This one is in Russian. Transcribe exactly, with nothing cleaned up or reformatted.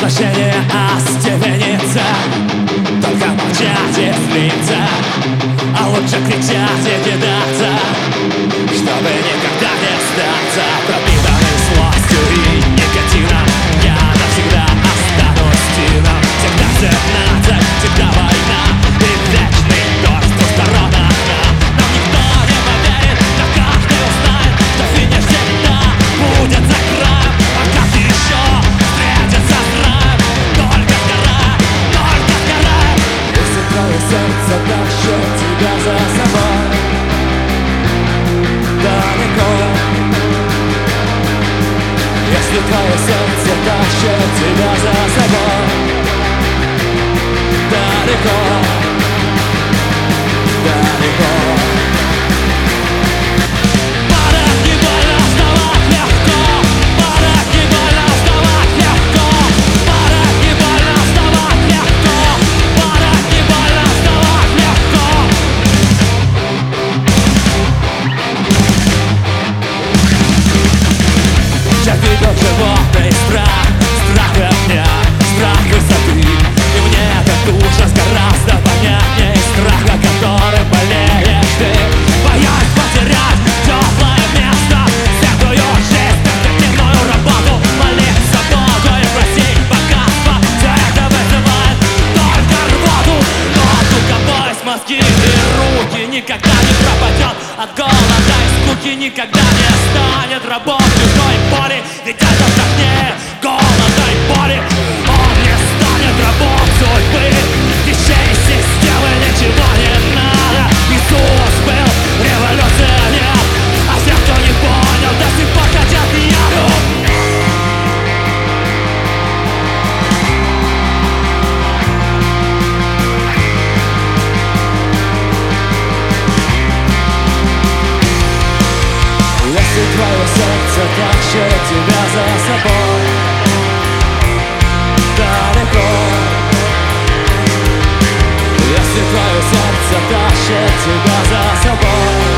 Отношения остепенится, только молчать и злиться, а лучше кричать и кидаться, чтобы никогда не сдаться. Пропитанный злостью и никотином, я навсегда останусь тином. Всегда цепнаться, всегда война и вечный дождь с двух сторон окна. Нам никто не поверит, но каждый узнает, что финиш всегда будет за краем. Пока ты еще встретится с раем, только сгорай, только сгорай. Если твое сердце тащит тебя за собой далеко, если твое сердце тащит тебя за собой далеко, далеко. Падать не больно, вставать легко, падать не больно, вставать легко, падать не больно, вставать легко, падать не больно, вставать легко. Черпи тот животный страх, страх огня, страх высоты. И мне этот ужас гораздо понятнее страха, которым болеешь ты. Боясь потерять теплое место, святую жизнь, перспективную работу, молиться Богу и просить богатства. Все это вызывает только рвоту, но у кого есть мозги и руки, никогда не пропадет от голода и скуки, никогда не станет рабом чужой боли. Ведь это страшнее голода и боли. Он не станет рабом судьбы, вещей системы ничего не надо. Иисус был революционер, а все, кто не понял, до сих пор хотят яду. Если твое сердце тащит тебя за собой далеко, если твое сердце тащит тебя за собой